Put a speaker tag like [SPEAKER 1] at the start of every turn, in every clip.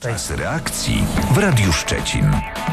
[SPEAKER 1] Czas reakcji w Radiu Szczecin.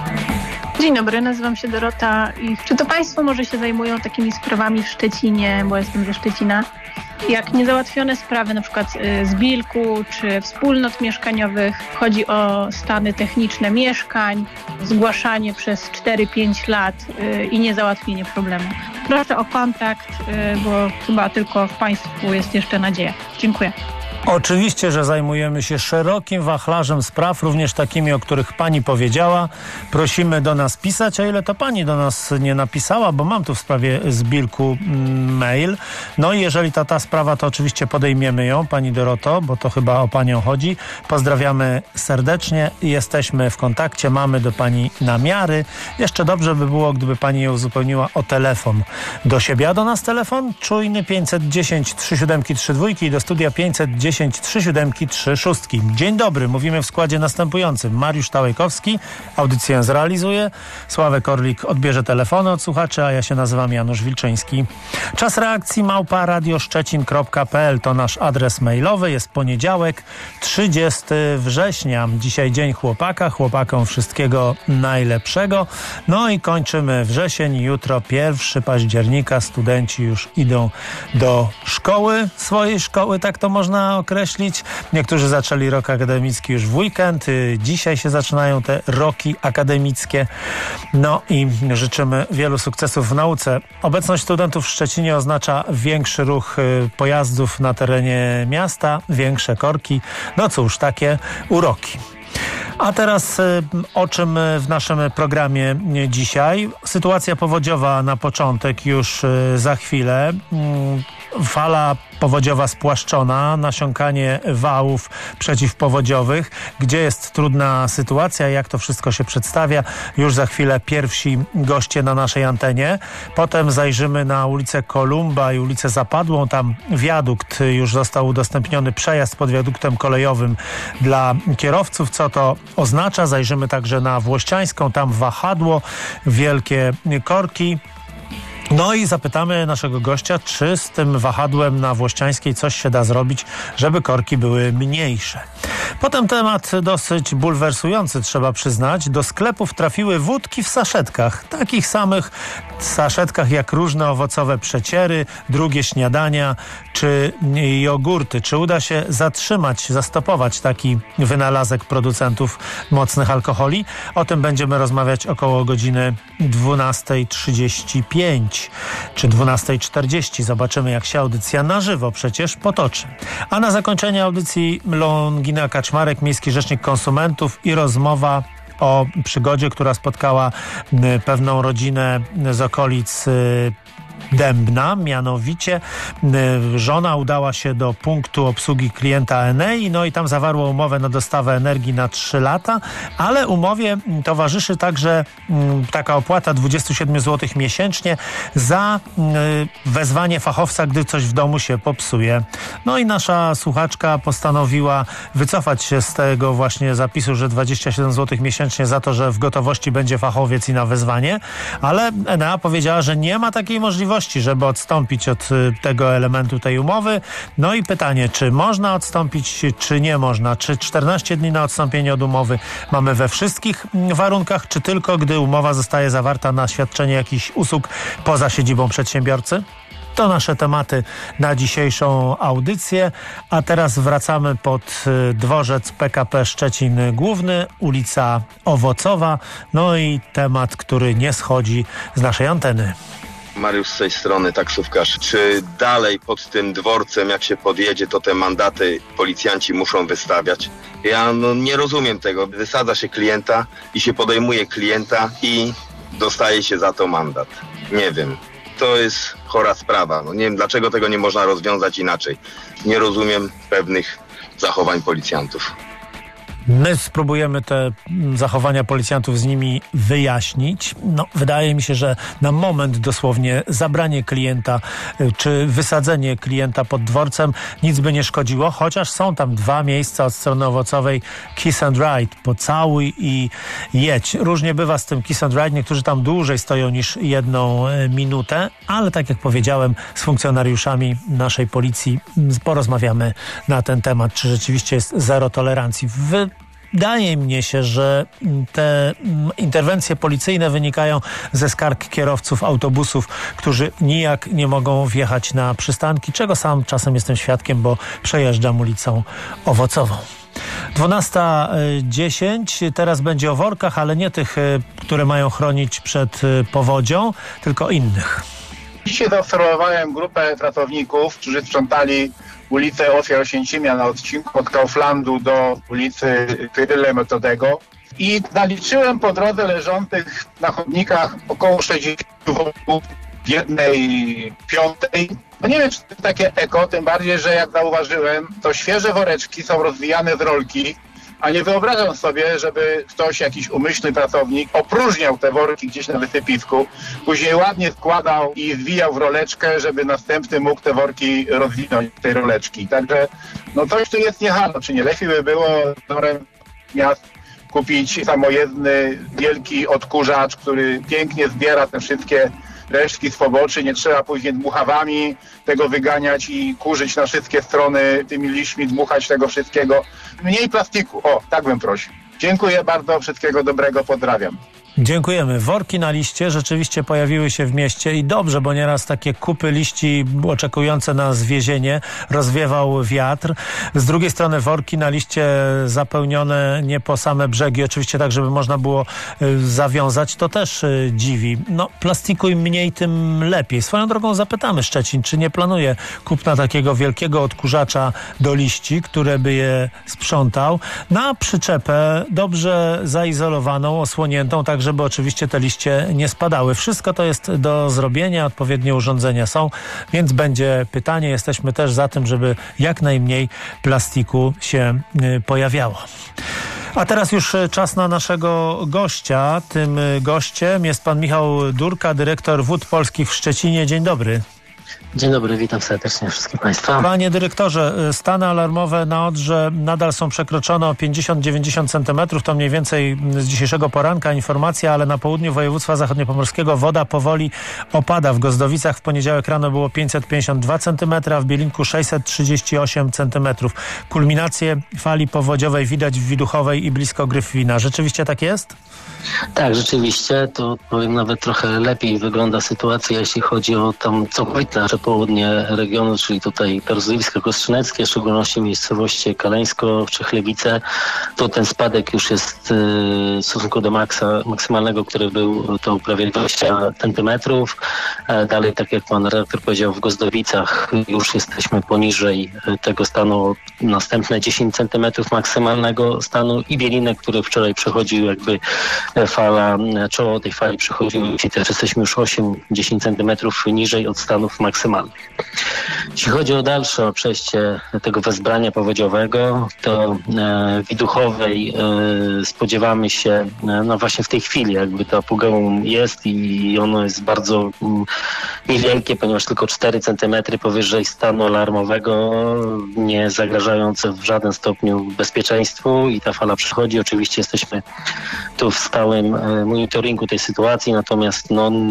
[SPEAKER 2] Dzień dobry, nazywam się Dorota i czy to Państwo może się zajmują takimi sprawami w Szczecinie, bo jestem ze Szczecina, jak niezałatwione sprawy na przykład z bilku czy wspólnot mieszkaniowych, chodzi o stany techniczne mieszkań, zgłaszanie przez 4-5 lat i niezałatwienie problemu. Proszę o kontakt, bo chyba tylko w Państwu jest jeszcze nadzieja. Dziękuję.
[SPEAKER 3] Oczywiście, że zajmujemy się szerokim wachlarzem spraw, również takimi, o których pani powiedziała. Prosimy do nas pisać, a ile to pani do nas nie napisała, bo mam tu w sprawie Zbilku mail. No i jeżeli ta sprawa, to oczywiście podejmiemy ją, pani Doroto, bo to chyba o panią chodzi. Pozdrawiamy serdecznie, jesteśmy w kontakcie, mamy do pani namiary. Jeszcze dobrze by było, gdyby pani je uzupełniła o telefon do siebie. A do nas telefon czujny 510 3732 i do studia 510 3736. Dzień dobry, mówimy w składzie następującym. Mariusz Tałejkowski, audycję zrealizuje. Sławek Orlik odbierze telefony od słuchaczy, a ja się nazywam Janusz Wilczyński. Czas reakcji @radioszczecin.pl to nasz adres mailowy. Jest poniedziałek, 30 września. Dzisiaj dzień chłopaka. Chłopakom wszystkiego najlepszego. No i kończymy wrzesień. Jutro 1 października. Studenci już idą do szkoły, swojej szkoły, tak to można określić. Niektórzy zaczęli rok akademicki już w weekend. Dzisiaj się zaczynają te roki akademickie. No i życzymy wielu sukcesów w nauce. Obecność studentów w Szczecinie oznacza większy ruch pojazdów na terenie miasta, większe korki. No cóż, takie uroki. A teraz o czym w naszym programie dzisiaj? Sytuacja powodziowa na początek już za chwilę. Fala powodziowa spłaszczona, nasiąkanie wałów przeciwpowodziowych. Gdzie jest trudna sytuacja, jak to wszystko się przedstawia? Już za chwilę pierwsi goście na naszej antenie. Potem zajrzymy na ulicę Kolumba i ulicę Zapadłą. Tam wiadukt już został udostępniony, przejazd pod wiaduktem kolejowym dla kierowców. Co to oznacza? Zajrzymy także na Włościańską. Tam wahadło, wielkie korki. No i zapytamy naszego gościa, czy z tym wahadłem na Włościańskiej coś się da zrobić, żeby korki były mniejsze. Potem temat dosyć bulwersujący, trzeba przyznać. Do sklepów trafiły wódki w saszetkach. Takich samych saszetkach jak różne owocowe przeciery, drugie śniadania czy jogurty. Czy uda się zastopować taki wynalazek producentów mocnych alkoholi? O tym będziemy rozmawiać około godziny 12:35 czy 12:40. Zobaczymy, jak się audycja na żywo przecież potoczy. A na zakończenie audycji Longina Kaczmarek, miejski rzecznik konsumentów i rozmowa o przygodzie, która spotkała pewną rodzinę z okolic Dębna. Mianowicie żona udała się do punktu obsługi klienta Enei, no i tam zawarła umowę na dostawę energii na 3 lata, ale umowie towarzyszy także taka opłata 27 zł miesięcznie za wezwanie fachowca, gdy coś w domu się popsuje. No i nasza słuchaczka postanowiła wycofać się z tego właśnie zapisu, że 27 zł miesięcznie za to, że w gotowości będzie fachowiec i na wezwanie, ale Enea powiedziała, że nie ma takiej możliwości, żeby odstąpić od tego elementu tej umowy. No i pytanie, czy można odstąpić, czy nie można? Czy 14 dni na odstąpienie od umowy mamy we wszystkich warunkach, czy tylko gdy umowa zostaje zawarta na świadczenie jakichś usług poza siedzibą przedsiębiorcy? To nasze tematy na dzisiejszą audycję, a teraz wracamy pod dworzec PKP Szczecin Główny, ulica Owocowa, no i temat, który nie schodzi z naszej anteny.
[SPEAKER 4] Mariusz z tej strony, taksówkarz. Czy dalej pod tym dworcem, jak się podjedzie, to te mandaty policjanci muszą wystawiać? Ja nie rozumiem tego. Wysadza się klienta i się podejmuje klienta i dostaje się za to mandat. Nie wiem. To jest chora sprawa. Nie wiem, dlaczego tego nie można rozwiązać inaczej. Nie rozumiem pewnych zachowań policjantów.
[SPEAKER 3] My spróbujemy te zachowania policjantów z nimi wyjaśnić. No, wydaje mi się, że na moment dosłownie zabranie klienta czy wysadzenie klienta pod dworcem nic by nie szkodziło, chociaż są tam 2 miejsca od strony Owocowej Kiss and Ride. Pocałuj i jedź. Różnie bywa z tym Kiss and Ride. Niektórzy tam dłużej stoją niż 1 minutę, ale tak jak powiedziałem, z funkcjonariuszami naszej policji porozmawiamy na ten temat, czy rzeczywiście jest zero tolerancji. wydaje mnie się, że te interwencje policyjne wynikają ze skarg kierowców autobusów, którzy nijak nie mogą wjechać na przystanki, czego sam czasem jestem świadkiem, bo przejeżdżam ulicą Owocową. 12:10. Teraz będzie o workach, ale nie tych, które mają chronić przed powodzią, tylko innych.
[SPEAKER 5] Dzisiaj zaobserwowałem grupę pracowników, którzy sprzątali ulicę Ofiar Oświęcimia na odcinku od Kauflandu do ulicy Cyryle Metodego i zaliczyłem po drodze leżących na chodnikach około 60 worków w 1/5. No nie wiem, czy to jest takie eko, tym bardziej, że jak zauważyłem, to świeże woreczki są rozwijane z rolki, a nie wyobrażam sobie, żeby ktoś, jakiś umyślny pracownik opróżniał te worki gdzieś na wysypisku, później ładnie składał i zwijał w roleczkę, żeby następny mógł te worki rozwinąć z tej roleczki. Także no coś tu jest niehalo. Czy nie lepiej by było wzorem miast kupić samojezdny, wielki odkurzacz, który pięknie zbiera te wszystkie resztki z poboczy, nie trzeba później dmuchawami tego wyganiać i kurzyć na wszystkie strony tymi liśćmi, dmuchać tego wszystkiego. Mniej plastiku, tak bym prosił. Dziękuję bardzo, wszystkiego dobrego, pozdrawiam.
[SPEAKER 3] Dziękujemy. Worki na liście rzeczywiście pojawiły się w mieście i dobrze, bo nieraz takie kupy liści oczekujące na zwiezienie rozwiewał wiatr. Z drugiej strony worki na liście zapełnione nie po same brzegi, oczywiście tak, żeby można było zawiązać, to też dziwi. No, plastiku im mniej, tym lepiej. Swoją drogą zapytamy Szczecin, czy nie planuje kupna takiego wielkiego odkurzacza do liści, który by je sprzątał, na przyczepę dobrze zaizolowaną, osłoniętą, tak żeby oczywiście te liście nie spadały. Wszystko to jest do zrobienia, odpowiednie urządzenia są, więc będzie pytanie. Jesteśmy też za tym, żeby jak najmniej plastiku się pojawiało. A teraz już czas na naszego gościa. Tym gościem jest pan Michał Durka, dyrektor Wód Polskich w Szczecinie. Dzień dobry.
[SPEAKER 6] Dzień dobry, witam serdecznie wszystkich Państwa.
[SPEAKER 3] Panie dyrektorze, stany alarmowe na Odrze nadal są przekroczone o 50-90 cm. To mniej więcej z dzisiejszego poranka informacja, ale na południu województwa zachodniopomorskiego woda powoli opada. W Gozdowicach w poniedziałek rano było 552 cm, a w Bielinku 638 cm. Kulminację fali powodziowej widać w Widuchowej i blisko Gryfina. Rzeczywiście tak jest?
[SPEAKER 6] Tak, rzeczywiście. To powiem nawet trochę lepiej wygląda sytuacja, jeśli chodzi o tam całkowite nasze południe regionu, czyli tutaj Rozlewiska Kostrzyneckie, w szczególności miejscowości Kaleńsko czy Chlewice. To ten spadek już jest w stosunku do maksymalnego, który był to prawie 20 centymetrów. Dalej, tak jak pan redaktor powiedział, w Gozdowicach już jesteśmy poniżej tego stanu, następne 10 centymetrów maksymalnego stanu i Bielinek, który wczoraj przechodził jakby fala, czoło tej fali przechodziło i też jesteśmy już 8-10 centymetrów niżej od stanów maksymalnych. Jeśli chodzi o dalsze przejście tego wezbrania powodziowego, to w Widuchowej spodziewamy się, no właśnie w tej chwili jakby to apogeum jest i ono jest bardzo niewielkie, ponieważ tylko 4 cm powyżej stanu alarmowego, nie zagrażające w żaden stopniu bezpieczeństwu i ta fala przychodzi. Oczywiście jesteśmy tu w stałym monitoringu tej sytuacji, natomiast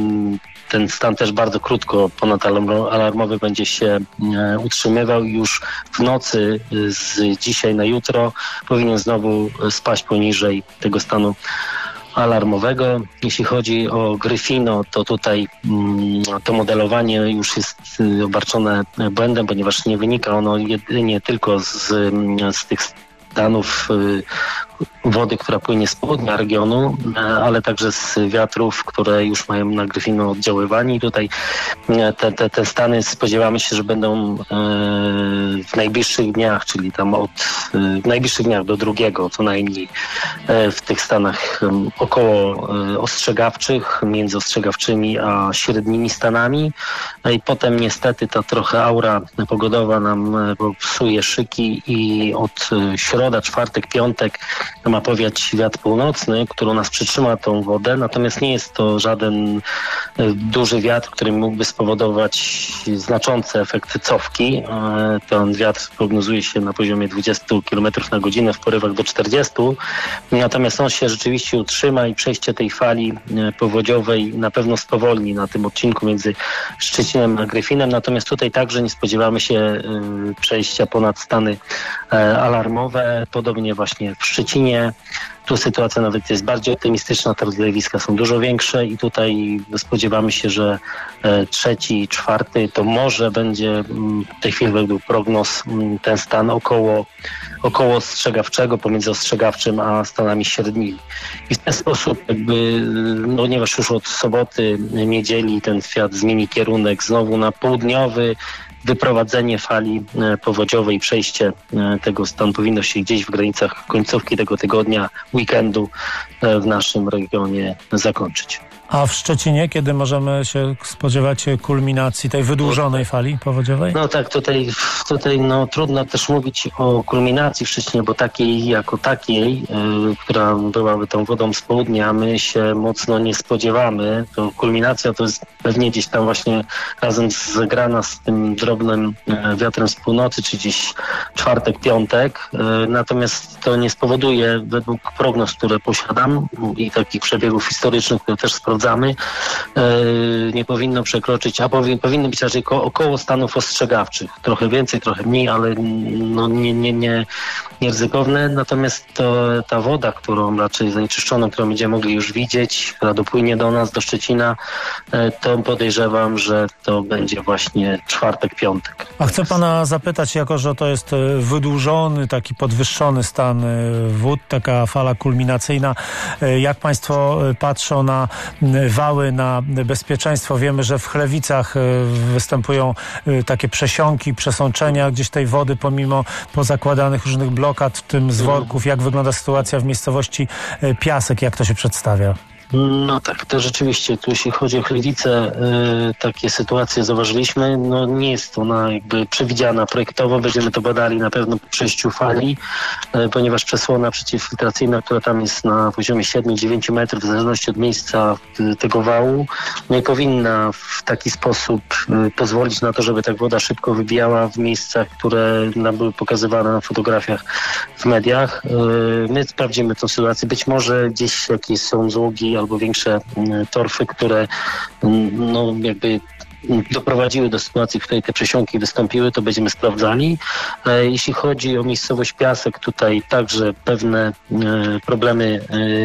[SPEAKER 6] ten stan też bardzo krótko ponadalarmowy będzie się utrzymywał i już w nocy z dzisiaj na jutro powinien znowu spaść poniżej tego stanu alarmowego. Jeśli chodzi o Gryfino, to tutaj to modelowanie już jest obarczone błędem, ponieważ nie wynika ono jedynie tylko z tych stanów wody, która płynie z południa regionu, ale także z wiatrów, które już mają na Gryfino oddziaływanie. I tutaj te stany spodziewamy się, że będą w najbliższych dniach, czyli tam w najbliższych dniach do 2 co najmniej w tych stanach około ostrzegawczych, między ostrzegawczymi a średnimi stanami. I potem niestety ta trochę aura pogodowa nam psuje szyki i od środa, czwartek, piątek ma powiać wiatr północny, który nas przytrzyma tą wodę, natomiast nie jest to żaden duży wiatr, który mógłby spowodować znaczące efekty cofki. Ten wiatr prognozuje się na poziomie 20 km na godzinę, w porywach do 40, natomiast on się rzeczywiście utrzyma i przejście tej fali powodziowej na pewno spowolni na tym odcinku między Szczecinem a Gryfinem, natomiast tutaj także nie spodziewamy się przejścia ponad stany alarmowe, podobnie właśnie w Szczecinie. Szczecinie. Tu sytuacja nawet jest bardziej optymistyczna, te rozlewiska są dużo większe i tutaj spodziewamy się, że 3., 4. to może będzie w tej chwili według prognoz ten stan około ostrzegawczego, pomiędzy ostrzegawczym a stanami średnimi. I w ten sposób ponieważ już od soboty, niedzieli ten świat zmieni kierunek znowu na południowy, wyprowadzenie fali powodziowej i przejście tego stanu powinno się gdzieś w granicach końcówki tego tygodnia, weekendu w naszym regionie zakończyć.
[SPEAKER 3] A w Szczecinie, kiedy możemy się spodziewać kulminacji tej wydłużonej fali powodziowej?
[SPEAKER 6] No tak, tutaj trudno też mówić o kulminacji w Szczecinie, bo takiej jako takiej, która byłaby tą wodą z południa, my się mocno nie spodziewamy. To kulminacja to jest pewnie gdzieś tam właśnie razem zegrana z tym drobnym wiatrem z północy, czy gdzieś czwartek, piątek. Natomiast to nie spowoduje, według prognoz, które posiadam i takich przebiegów historycznych, które też sprawdzamy, nie powinno przekroczyć, a powinno być raczej około stanów ostrzegawczych. Trochę więcej, trochę mniej, ale nie ryzykowne. Natomiast ta woda, którą raczej zanieczyszczoną, którą będziemy mogli już widzieć, która dopłynie do nas, do Szczecina, to podejrzewam, że to będzie właśnie czwartek, piątek.
[SPEAKER 3] A chcę pana zapytać, jako że to jest wydłużony, taki podwyższony stan wód, taka fala kulminacyjna, jak państwo patrzą na wały, na bezpieczeństwo? Wiemy, że w Chlewicach występują takie przesiąki, przesączenia gdzieś tej wody pomimo pozakładanych różnych blokad, w tym z worków. Jak wygląda sytuacja w miejscowości Piasek? Jak to się przedstawia?
[SPEAKER 6] No tak, to rzeczywiście, tu jeśli chodzi o Chlewice, takie sytuacje zauważyliśmy. No nie jest ona jakby przewidziana projektowo, będziemy to badali na pewno po przejściu fali, ponieważ przesłona przeciwfiltracyjna, która tam jest na poziomie 7-9 metrów, w zależności od miejsca tego wału, nie powinna w taki sposób pozwolić na to, żeby ta woda szybko wybijała w miejscach, które nam były pokazywane na fotografiach w mediach. My sprawdzimy tę sytuację. Być może gdzieś jakieś są złogi albo większe torfy, które jakby doprowadziły do sytuacji, w której te przesiąki wystąpiły, to będziemy sprawdzali. Jeśli chodzi o miejscowość Piasek, tutaj także pewne problemy,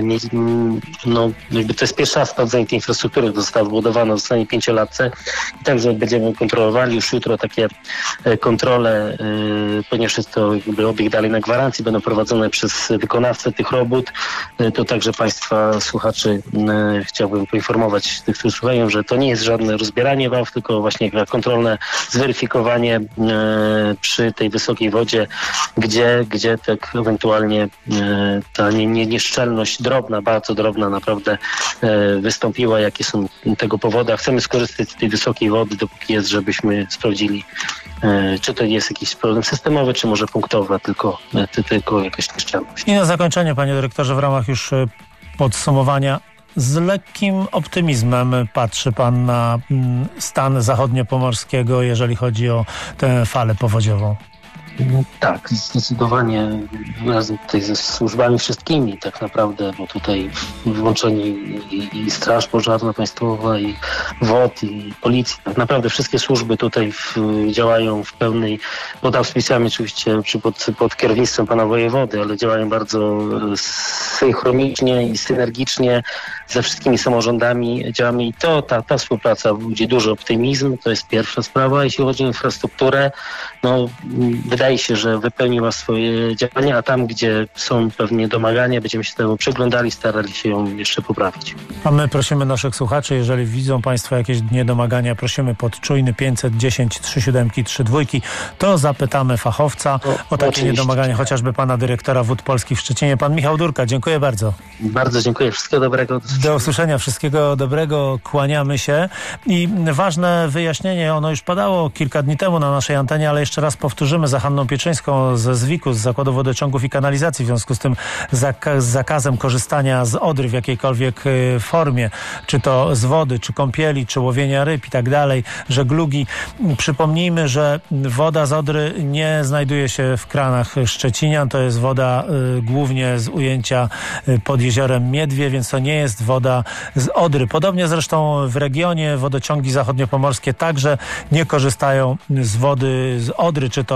[SPEAKER 6] jakby to jest pierwszy raz sprawdzenie tej infrastruktury, która została wybudowana w ostatniej 5-latce i także będziemy kontrolowali już jutro takie kontrole, ponieważ jest to jakby obiekt dalej na gwarancji, będą prowadzone przez wykonawcę tych robót. To także państwa słuchaczy chciałbym poinformować, tych, którzy słuchają, że to nie jest żadne rozbieranie wałów, tylko właśnie kontrolne zweryfikowanie przy tej wysokiej wodzie, gdzie tak ewentualnie ta nieszczelność drobna, bardzo drobna naprawdę wystąpiła, jakie są tego powody. A chcemy skorzystać z tej wysokiej wody, dopóki jest, żebyśmy sprawdzili, czy to jest jakiś problem systemowy, czy może punktowy, tylko jakaś nieszczelność.
[SPEAKER 3] I na zakończenie, panie dyrektorze, w ramach już podsumowania, z lekkim optymizmem patrzy pan na stan zachodniopomorskiego, jeżeli chodzi o tę falę powodziową.
[SPEAKER 6] Tak, zdecydowanie razem tutaj ze służbami wszystkimi tak naprawdę, bo tutaj włączeni i Straż Pożarna Państwowa, i WOT, i Policja. Tak naprawdę wszystkie służby tutaj działają w pełnej, pod auspicjami oczywiście pod kierownictwem pana wojewody, ale działają bardzo synchronicznie i synergicznie ze wszystkimi samorządami działamy i ta współpraca budzi duży optymizm, to jest pierwsza sprawa. Jeśli chodzi o infrastrukturę, wydaje się, że wypełniła swoje działania, a tam, gdzie są pewnie domagania, będziemy się temu przyglądali, starali się ją jeszcze poprawić.
[SPEAKER 3] A my prosimy naszych słuchaczy, jeżeli widzą państwo jakieś niedomagania, prosimy pod czujny 510 3732, to zapytamy fachowca o takie niedomagania, chociażby pana dyrektora Wód Polskich w Szczecinie. Pan Michał Durka, dziękuję bardzo.
[SPEAKER 6] Bardzo dziękuję, wszystkiego dobrego.
[SPEAKER 3] Do usłyszenia, wszystkiego dobrego, kłaniamy się. I ważne wyjaśnienie, ono już padało kilka dni temu na naszej antenie, ale jeszcze raz powtórzymy za Hanną Pieczyńską ze ZWIK-u, z Zakładu Wodociągów i Kanalizacji, w związku z tym zakazem korzystania z Odry w jakiejkolwiek formie, czy to z wody, czy kąpieli, czy łowienia ryb i tak dalej, żeglugi. Przypomnijmy, że woda z Odry nie znajduje się w kranach szczecinian, to jest woda głównie z ujęcia pod jeziorem Miedwie, więc to nie jest woda z Odry. Podobnie zresztą w regionie wodociągi zachodniopomorskie także nie korzystają z wody z Odry, czy to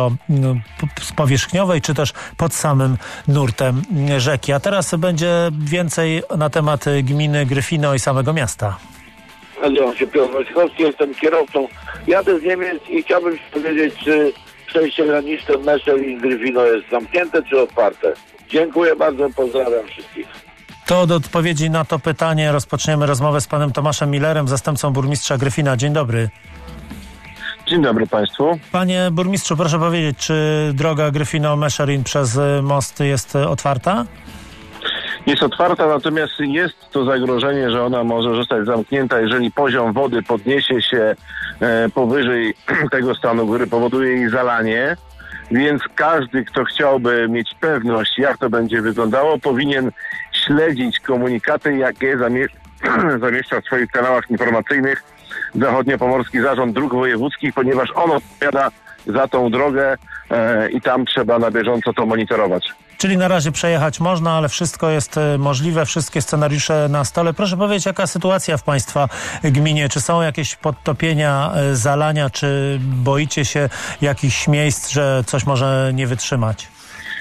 [SPEAKER 3] z powierzchniowej, czy też pod samym nurtem rzeki. A teraz będzie więcej na temat gminy Gryfino i samego miasta.
[SPEAKER 7] Nazywam się Piotr Wojciechowski, jestem kierowcą. Jadę z Niemiec i chciałbym się powiedzieć, czy przejście graniczne Meszel i Gryfino jest zamknięte, czy otwarte. Dziękuję bardzo, pozdrawiam wszystkich.
[SPEAKER 3] To od odpowiedzi na to pytanie rozpoczniemy rozmowę z panem Tomaszem Millerem, zastępcą burmistrza Gryfina. Dzień dobry.
[SPEAKER 8] Dzień dobry Państwu.
[SPEAKER 3] Panie burmistrzu, proszę powiedzieć, czy droga Gryfino-Meszlerin przez most jest otwarta?
[SPEAKER 8] Jest otwarta, natomiast jest to zagrożenie, że ona może zostać zamknięta, jeżeli poziom wody podniesie się powyżej tego stanu, który powoduje jej zalanie. Więc każdy, kto chciałby mieć pewność, jak to będzie wyglądało, powinien śledzić komunikaty, jakie zamieszcza w swoich kanałach informacyjnych Zachodniopomorski Zarząd Dróg Wojewódzkich, ponieważ on odpowiada za tą drogę i tam trzeba na bieżąco to monitorować.
[SPEAKER 3] Czyli na razie przejechać można, ale wszystko jest możliwe, wszystkie scenariusze na stole. Proszę powiedzieć, jaka sytuacja w Państwa gminie? Czy są jakieś podtopienia, zalania, czy boicie się jakichś miejsc, że coś może nie wytrzymać?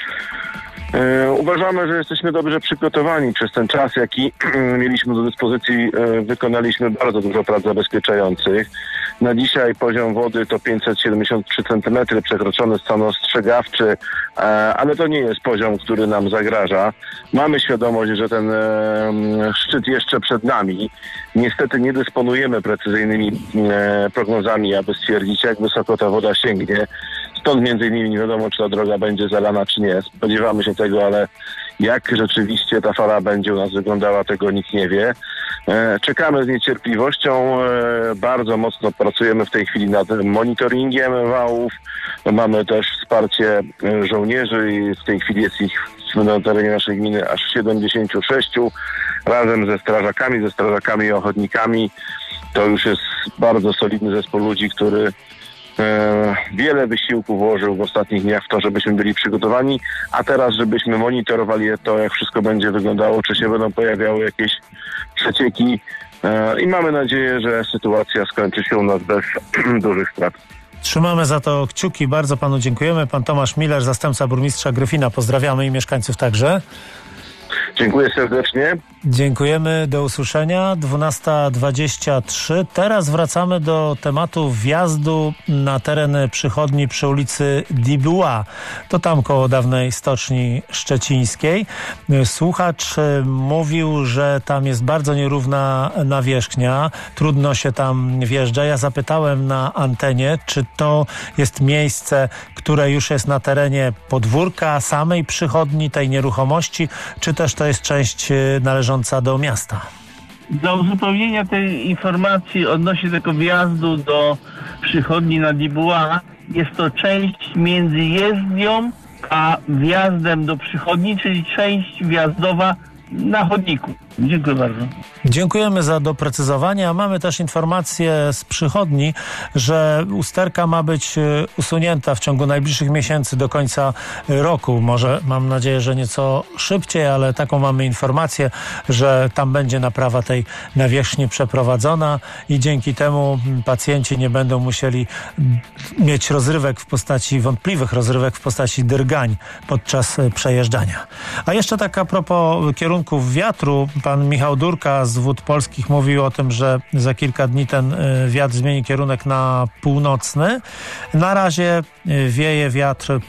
[SPEAKER 8] Uważamy, że jesteśmy dobrze przygotowani. Przez ten czas, jaki mieliśmy do dyspozycji, wykonaliśmy bardzo dużo prac zabezpieczających. Na dzisiaj poziom wody to 573 cm, przekroczony stan ostrzegawczy, ale to nie jest poziom, który nam zagraża. Mamy świadomość, że ten szczyt jeszcze przed nami. Niestety nie dysponujemy precyzyjnymi prognozami, aby stwierdzić, jak wysoko ta woda sięgnie. Stąd między innymi nie wiadomo, czy ta droga będzie zalana, czy nie. Spodziewamy się tego, ale jak rzeczywiście ta fala będzie u nas wyglądała, tego nikt nie wie. Czekamy z niecierpliwością. Bardzo mocno pracujemy w tej chwili nad monitoringiem wałów. Mamy też wsparcie żołnierzy i w tej chwili jest ich na terenie naszej gminy aż 76 razem ze strażakami i ochotnikami. To już jest bardzo solidny zespół ludzi, który wiele wysiłku włożył w ostatnich dniach w to, żebyśmy byli przygotowani, a teraz, żebyśmy monitorowali to, jak wszystko będzie wyglądało, czy się będą pojawiały jakieś przecieki i mamy nadzieję, że sytuacja skończy się u nas bez dużych strat.
[SPEAKER 3] Trzymamy za to kciuki. Bardzo panu dziękujemy. Pan Tomasz Miller, zastępca burmistrza Gryfina. Pozdrawiamy i mieszkańców także.
[SPEAKER 8] Dziękuję serdecznie.
[SPEAKER 3] Dziękujemy, do usłyszenia. 12:23. Teraz wracamy do tematu wjazdu na teren przychodni przy ulicy Dubois. To tam koło dawnej Stoczni Szczecińskiej. Słuchacz mówił, że tam jest bardzo nierówna nawierzchnia. Trudno się tam wjeżdża. Ja zapytałem na antenie, czy to jest miejsce, które już jest na terenie podwórka samej przychodni, tej nieruchomości, czy też to jest część należąca do miasta?
[SPEAKER 9] Dla uzupełnienia tej informacji odnośnie tego wjazdu do przychodni na Dubois, jest to część między jezdnią a wjazdem do przychodni, czyli część wjazdowa na chodniku. Dziękuję bardzo.
[SPEAKER 3] Dziękujemy za doprecyzowanie. Mamy też informację z przychodni, że usterka ma być usunięta w ciągu najbliższych miesięcy do końca roku. Może, mam nadzieję, że nieco szybciej, ale taką mamy informację, że tam będzie naprawa tej nawierzchni przeprowadzona i dzięki temu pacjenci nie będą musieli mieć rozrywek w postaci, wątpliwych rozrywek w postaci drgań podczas przejeżdżania. A jeszcze tak a propos kierunków wiatru, pan Michał Durka z Wód Polskich mówił o tym, że za kilka dni ten wiatr zmieni kierunek na północny. Na razie wieje wiatr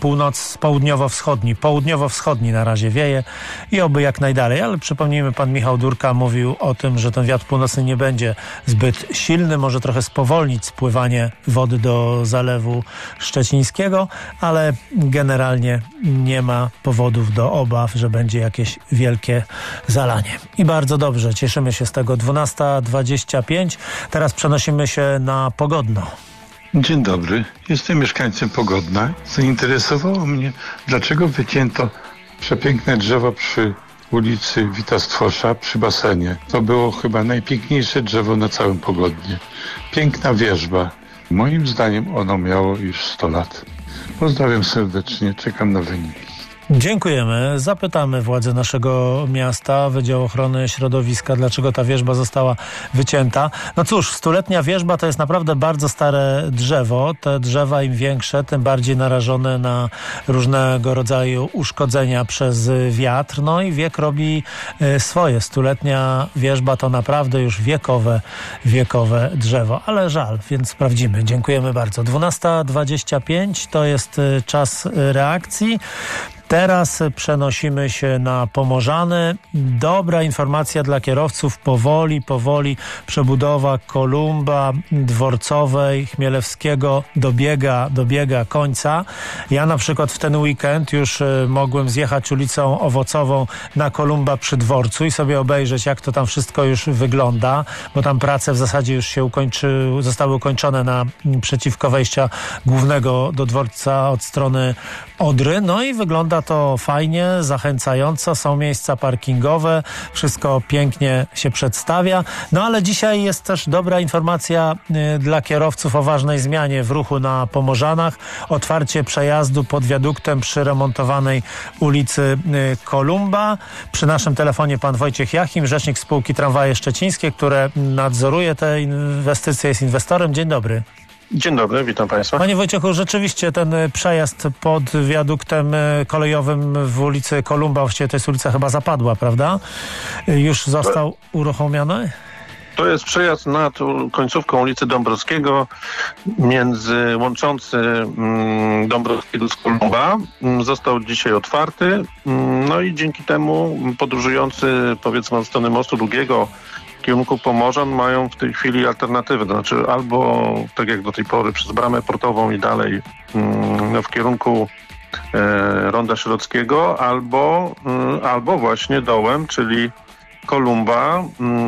[SPEAKER 3] południowo-wschodni na razie wieje i oby jak najdalej, ale przypomnijmy, pan Michał Durka mówił o tym, że ten wiatr północny nie będzie zbyt silny, może trochę spowolnić spływanie wody do Zalewu Szczecińskiego, ale generalnie nie ma powodów do obaw, że będzie jakieś wielkie zalanie. I bardzo dobrze, cieszymy się z tego. 12:25. Teraz przenosimy się na Pogodno.
[SPEAKER 10] Dzień dobry, jestem mieszkańcem Pogodna. Zainteresowało mnie, dlaczego wycięto przepiękne drzewo przy ulicy Wita Stwosza przy basenie. To było chyba najpiękniejsze drzewo na całym Pogodnie. Piękna wierzba. Moim zdaniem ono miało już 100 lat. Pozdrawiam serdecznie, czekam na wyniki.
[SPEAKER 3] Dziękujemy. Zapytamy władze naszego miasta, Wydział Ochrony Środowiska, dlaczego ta wierzba została wycięta. No cóż, 100-letnia wierzba to jest naprawdę bardzo stare drzewo. Te drzewa im większe, tym bardziej narażone na różnego rodzaju uszkodzenia przez wiatr. No i wiek robi swoje. 100-letnia wierzba to naprawdę już wiekowe drzewo. Ale żal, więc sprawdzimy. Dziękujemy bardzo. 12:25 to jest czas reakcji. Teraz przenosimy się na Pomorzany. Dobra informacja dla kierowców. Powoli przebudowa Kolumba, Dworcowej, Chmielewskiego dobiega końca. Ja na przykład w ten weekend już mogłem zjechać ulicą Owocową na Kolumba przy dworcu i sobie obejrzeć, jak to tam wszystko już wygląda, bo tam prace w zasadzie już się zostały ukończone naprzeciwko wejścia głównego do dworca od strony Odry. No i wygląda to fajnie, zachęcająco, są miejsca parkingowe, wszystko pięknie się przedstawia. No ale dzisiaj jest też dobra informacja dla kierowców o ważnej zmianie w ruchu na Pomorzanach. Otwarcie przejazdu pod wiaduktem przy remontowanej ulicy Kolumba. Przy naszym telefonie pan Wojciech Jachim, rzecznik spółki Tramwaje Szczecińskie, które nadzoruje te inwestycje, jest inwestorem. Dzień dobry.
[SPEAKER 11] Dzień dobry, witam Państwa.
[SPEAKER 3] Panie Wojciechu, rzeczywiście ten przejazd pod wiaduktem kolejowym w ulicy Kolumba, właściwie to jest ulica chyba Zapadła, prawda? Już został uruchomiony?
[SPEAKER 11] To jest przejazd nad końcówką ulicy Dąbrowskiego, łączący Dąbrowskiego z Kolumba. Został dzisiaj otwarty, no i dzięki temu podróżujący, powiedzmy, od strony Mostu Długiego w kierunku Pomorzan mają w tej chwili alternatywy, to znaczy albo tak jak do tej pory przez Bramę Portową i dalej w kierunku Ronda Środzkiego, albo właśnie dołem, czyli Kolumba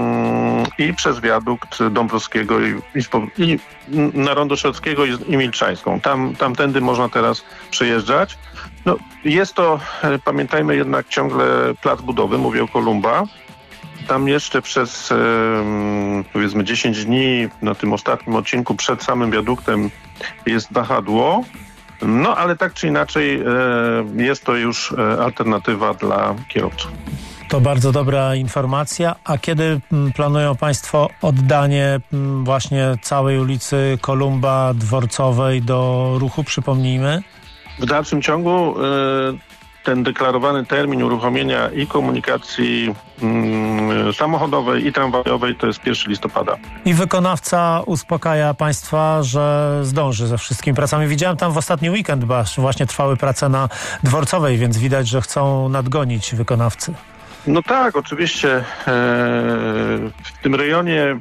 [SPEAKER 11] i przez wiadukt Dąbrowskiego i na Rondo Środzkiego i Milczańską. Tamtędy można teraz przejeżdżać. No, jest to, pamiętajmy jednak, ciągle plac budowy, mówię o Kolumba. Tam jeszcze przez powiedzmy 10 dni na tym ostatnim odcinku przed samym wiaduktem jest wahadło. No ale tak czy inaczej jest to już alternatywa dla kierowców.
[SPEAKER 3] To bardzo dobra informacja. A kiedy planują Państwo oddanie właśnie całej ulicy Kolumba Dworcowej do ruchu, przypomnijmy?
[SPEAKER 11] W dalszym ciągu ten deklarowany termin uruchomienia i komunikacji samochodowej i tramwajowej to jest 1 listopada.
[SPEAKER 3] I wykonawca uspokaja Państwa, że zdąży ze wszystkimi pracami. Widziałem tam w ostatni weekend, bo właśnie trwały prace na Dworcowej, więc widać, że chcą nadgonić wykonawcy.
[SPEAKER 11] No tak, oczywiście. W tym rejonie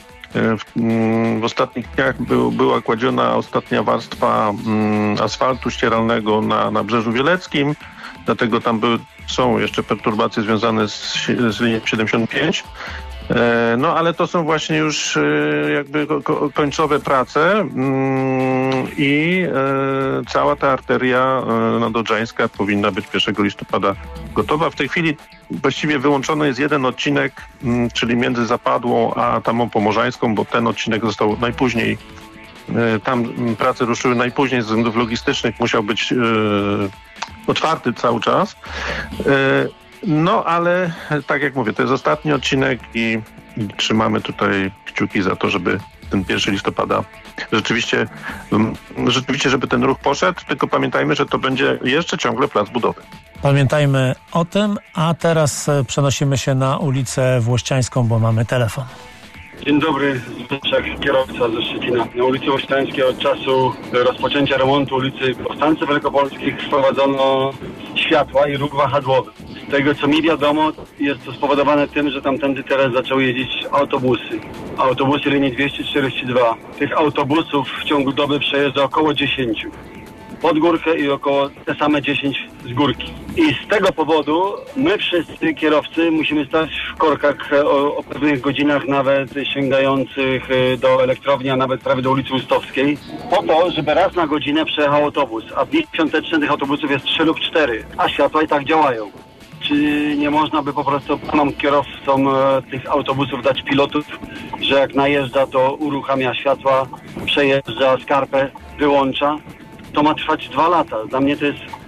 [SPEAKER 11] w ostatnich dniach była kładziona ostatnia warstwa asfaltu ścieralnego na Nabrzeżu Wieleckim, dlatego tam są jeszcze perturbacje związane z linią 75. No ale to są właśnie już jakby końcowe prace i cała ta arteria nadodrzańska powinna być 1 listopada gotowa. W tej chwili właściwie wyłączony jest jeden odcinek, czyli między Zapadłą a Tamą Pomorzańską, bo ten odcinek został najpóźniej, tam prace ruszyły najpóźniej ze względów logistycznych, musiał być otwarty cały czas. No ale tak jak mówię, to jest ostatni odcinek i trzymamy tutaj kciuki za to, żeby ten 1 listopada rzeczywiście, żeby ten ruch poszedł, tylko pamiętajmy, że to będzie jeszcze ciągle plac budowy.
[SPEAKER 3] Pamiętajmy o tym, a teraz przenosimy się na ulicę Włościańską, bo mamy telefon.
[SPEAKER 12] Dzień dobry, Zbyszek, kierowca ze Szczecina. Na ulicy Włościańskiej od czasu rozpoczęcia remontu ulicy Powstańców Wielkopolskich wprowadzono światła i ruch wahadłowy. Z tego co mi wiadomo, jest to spowodowane tym, że tamtędy teraz zaczęły jeździć autobusy. Autobusy linii 242. Tych autobusów w ciągu doby przejeżdża około 10. Pod górkę i około te same 10 z górki. I z tego powodu my wszyscy kierowcy musimy stać w korkach o pewnych godzinach nawet sięgających do elektrowni, a nawet prawie do ulicy Ustowskiej, po to, żeby raz na godzinę przejechał autobus, a w dni świąteczne tych autobusów jest 3 lub 4, a światła i tak działają. Czy nie można by po prostu panom kierowcom tych autobusów dać pilotów, że jak najeżdża, to uruchamia światła, przejeżdża skarpę, wyłącza? To ma trwać 2 lata. Dla mnie to jest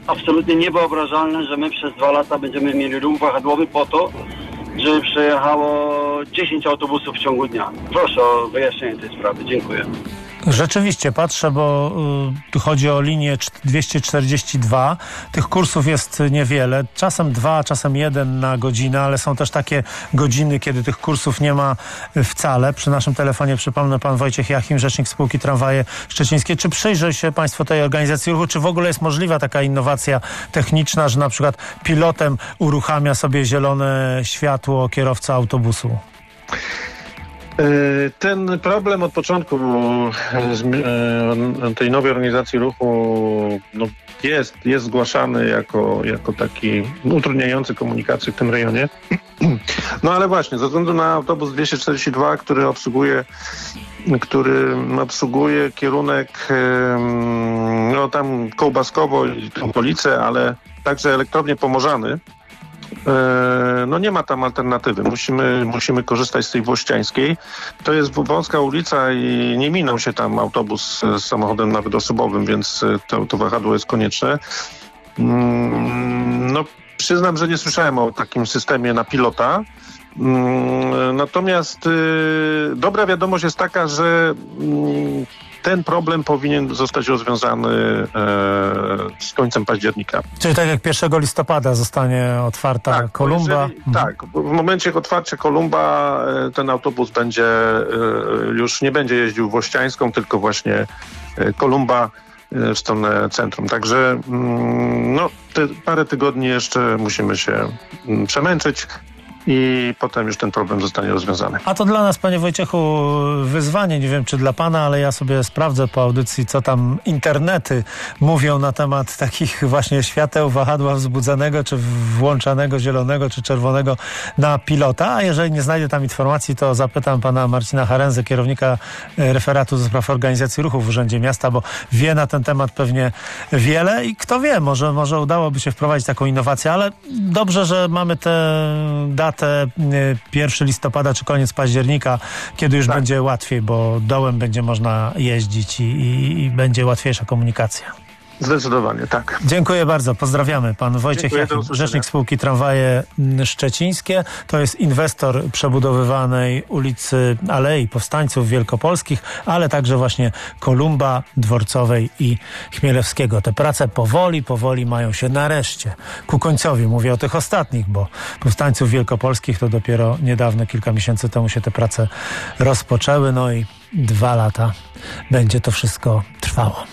[SPEAKER 12] absolutnie niewyobrażalne, że my przez 2 lata będziemy mieli ruch wahadłowy po to, żeby przejechało 10 autobusów w ciągu dnia. Proszę o wyjaśnienie tej sprawy. Dziękuję.
[SPEAKER 3] Rzeczywiście patrzę, bo tu chodzi o linię 242. Tych kursów jest niewiele. Czasem 2, czasem 1 na godzinę, ale są też takie godziny, kiedy tych kursów nie ma wcale. Przy naszym telefonie, przypomnę, pan Wojciech Jachim, rzecznik spółki Tramwaje Szczecińskie. Czy przyjrzy się państwo tej organizacji ruchu? Czy w ogóle jest możliwa taka innowacja techniczna, że na przykład pilotem uruchamia sobie zielone światło kierowca autobusu?
[SPEAKER 11] Ten problem od początku tej nowej organizacji ruchu jest zgłaszany jako taki utrudniający komunikację w tym rejonie. No ale właśnie, ze względu na autobus 242, który obsługuje kierunek tam Kołbaskowo i okolice, ale także Elektrownię Pomorzany, nie ma tam alternatywy. Musimy korzystać z tej włościańskiej. To jest wąska ulica i nie minął się tam autobus z samochodem nawet osobowym, więc to wahadło jest konieczne. Przyznam, że nie słyszałem o takim systemie na pilota. Natomiast dobra wiadomość jest taka, że ten problem powinien zostać rozwiązany z końcem października.
[SPEAKER 3] Czyli tak jak 1 listopada zostanie otwarta Kolumba?
[SPEAKER 11] Tak, w momencie otwarcia Kolumba ten autobus już nie będzie jeździł włościańską, tylko właśnie Kolumba w stronę centrum. Także te parę tygodni jeszcze musimy się przemęczyć i potem już ten problem zostanie rozwiązany.
[SPEAKER 3] A to dla nas, panie Wojciechu, wyzwanie. Nie wiem, czy dla pana, ale ja sobie sprawdzę po audycji, co tam internety mówią na temat takich właśnie świateł wahadła wzbudzanego, czy włączanego zielonego, czy czerwonego na pilota. A jeżeli nie znajdę tam informacji, to zapytam pana Marcina Harenzę, kierownika referatu do spraw organizacji ruchu w Urzędzie Miasta, bo wie na ten temat pewnie wiele i kto wie, może udałoby się wprowadzić taką innowację, ale dobrze, że mamy tę datę 1 listopada czy koniec października, kiedy już będzie łatwiej, bo dołem będzie można jeździć i będzie łatwiejsza komunikacja.
[SPEAKER 11] Zdecydowanie, tak.
[SPEAKER 3] Dziękuję bardzo, pozdrawiamy. Pan Wojciech Jachim, rzecznik spółki Tramwaje Szczecińskie. To jest inwestor przebudowywanej ulicy Alei Powstańców Wielkopolskich, ale także właśnie Kolumba, Dworcowej i Chmielewskiego. Te prace powoli mają się nareszcie ku końcowi. Mówię o tych ostatnich, bo Powstańców Wielkopolskich to dopiero niedawno, kilka miesięcy temu się te prace rozpoczęły, i 2 lata będzie to wszystko trwało.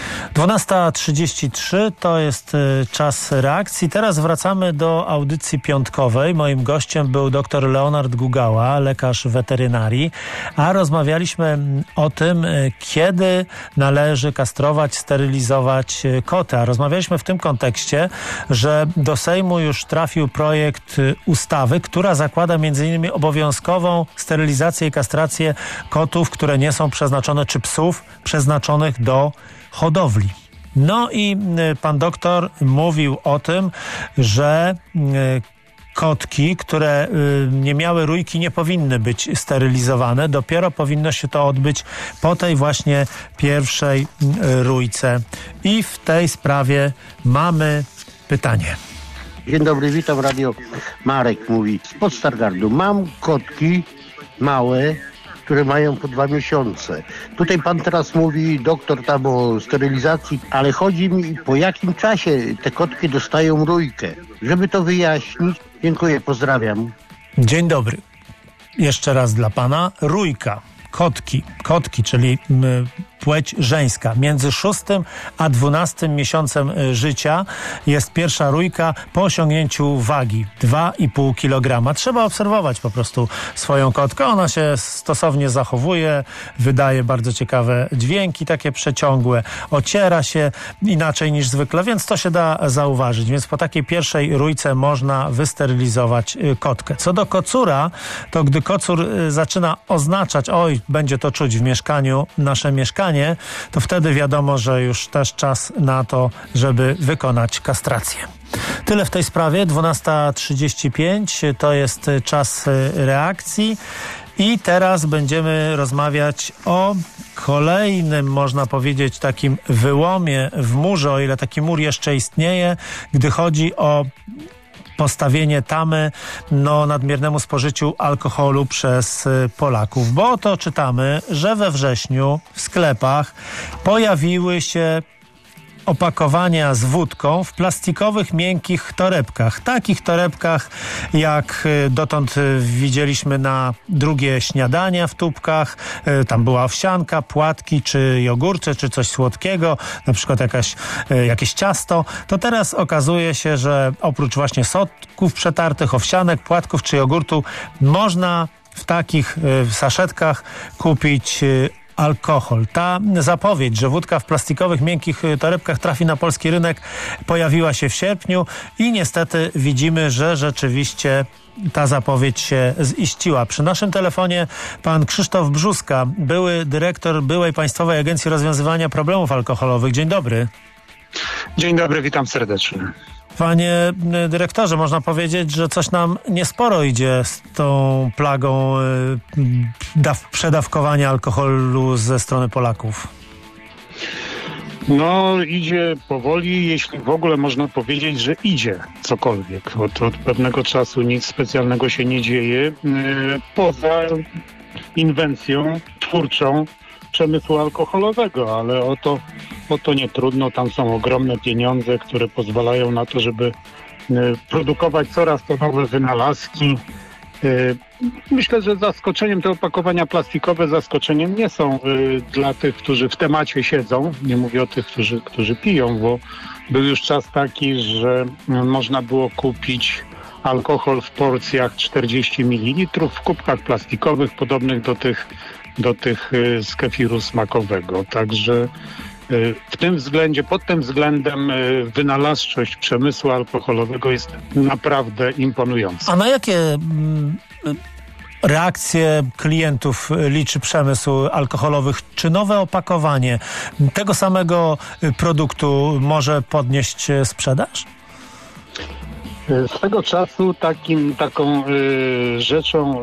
[SPEAKER 3] 12:33 to jest czas reakcji. Teraz wracamy do audycji piątkowej. Moim gościem był dr Leonard Gugała, lekarz weterynarii, a rozmawialiśmy o tym, kiedy należy kastrować, sterylizować koty. A rozmawialiśmy w tym kontekście, że do Sejmu już trafił projekt ustawy, która zakłada m.in. obowiązkową sterylizację i kastrację kotów, które nie są przeznaczone, czy psów przeznaczonych do hodowli. I pan doktor mówił o tym, że kotki, które nie miały rójki, nie powinny być sterylizowane. Dopiero powinno się to odbyć po tej właśnie pierwszej rójce. I w tej sprawie mamy pytanie.
[SPEAKER 13] Dzień dobry, witam radio. Marek mówi spod Stargardu. Mam kotki małe, które mają po 2 miesiące. Tutaj pan teraz mówi, doktor, tam o sterylizacji, ale chodzi mi, po jakim czasie te kotki dostają rójkę. Żeby to wyjaśnić, dziękuję, pozdrawiam.
[SPEAKER 3] Dzień dobry. Jeszcze raz dla pana. Rójka. Kotki, czyli płeć żeńska. Między 6 a 12 miesiącem życia jest pierwsza rójka po osiągnięciu wagi 2,5 kg. Trzeba obserwować po prostu swoją kotkę. Ona się stosownie zachowuje, wydaje bardzo ciekawe dźwięki, takie przeciągłe. Ociera się inaczej niż zwykle, więc to się da zauważyć. Więc po takiej pierwszej rójce można wysterylizować kotkę. Co do kocura, to gdy kocur zaczyna oznaczać, będzie to czuć w mieszkaniu, nasze mieszkanie, to wtedy wiadomo, że już też czas na to, żeby wykonać kastrację. Tyle w tej sprawie. 12:35 to jest czas reakcji. I teraz będziemy rozmawiać o kolejnym, można powiedzieć, takim wyłomie w murze, o ile taki mur jeszcze istnieje, gdy chodzi o postawienie tamy nadmiernemu spożyciu alkoholu przez Polaków. Bo oto czytamy, że we wrześniu w sklepach pojawiły się opakowania z wódką w plastikowych, miękkich torebkach. Takich torebkach, jak dotąd widzieliśmy na drugie śniadania w tubkach. Tam była owsianka, płatki, czy jogurty, czy coś słodkiego, na przykład jakieś ciasto. To teraz okazuje się, że oprócz właśnie soków przetartych, owsianek, płatków czy jogurtu można w takich saszetkach kupić alkohol. Ta zapowiedź, że wódka w plastikowych, miękkich torebkach trafi na polski rynek, pojawiła się w sierpniu i niestety widzimy, że rzeczywiście ta zapowiedź się ziściła. Przy naszym telefonie pan Krzysztof Brzóska, były dyrektor byłej Państwowej Agencji Rozwiązywania Problemów Alkoholowych. Dzień dobry.
[SPEAKER 14] Dzień dobry, witam serdecznie.
[SPEAKER 3] Panie dyrektorze, można powiedzieć, że coś nam niesporo idzie z tą plagą przedawkowania alkoholu ze strony Polaków.
[SPEAKER 14] No, idzie powoli, jeśli w ogóle można powiedzieć, że idzie cokolwiek. Od pewnego czasu nic specjalnego się nie dzieje, poza inwencją twórczą przemysłu alkoholowego, ale o to nie trudno. Tam są ogromne pieniądze, które pozwalają na to, żeby produkować coraz to nowe wynalazki. Myślę, że zaskoczeniem te opakowania plastikowe zaskoczeniem nie są dla tych, którzy w temacie siedzą. Nie mówię o tych, którzy piją, bo był już czas taki, że można było kupić alkohol w porcjach 40 ml w kubkach plastikowych, podobnych do tych z kefiru smakowego. Także pod tym względem wynalazczość przemysłu alkoholowego jest naprawdę imponująca.
[SPEAKER 3] A na jakie reakcje klientów liczy przemysł alkoholowych? Czy nowe opakowanie tego samego produktu może podnieść sprzedaż?
[SPEAKER 14] Swego czasu taką rzeczą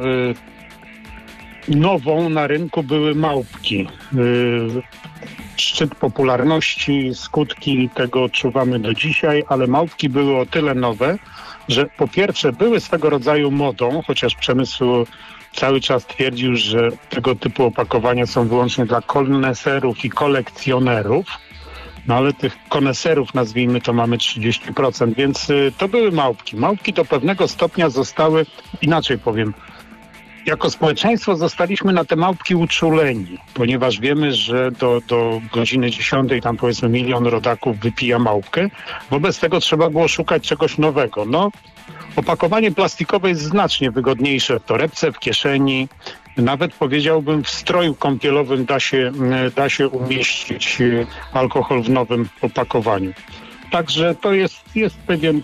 [SPEAKER 14] nową na rynku były małpki. Szczyt popularności, skutki tego odczuwamy do dzisiaj, ale małpki były o tyle nowe, że po pierwsze były swego rodzaju modą, chociaż przemysł cały czas twierdził, że tego typu opakowania są wyłącznie dla koneserów i kolekcjonerów. No ale tych koneserów, nazwijmy to, mamy 30%, więc to były małpki. Małpki do pewnego stopnia zostały, inaczej powiem, jako społeczeństwo zostaliśmy na te małpki uczuleni, ponieważ wiemy, że do godziny 10 tam powiedzmy 1 milion rodaków wypija małpkę. Wobec tego trzeba było szukać czegoś nowego. No, opakowanie plastikowe jest znacznie wygodniejsze w torebce, w kieszeni. Nawet powiedziałbym w stroju kąpielowym da się umieścić alkohol w nowym opakowaniu. Także to jest pewien